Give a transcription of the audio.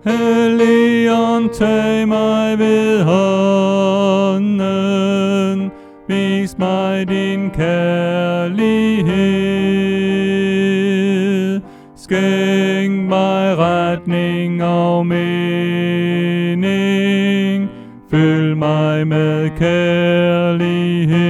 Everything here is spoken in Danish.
Helligånd, tag mig ved hånden, vis mig din kærlighed. Skænk mig retning og mening, følg mig med kærlighed.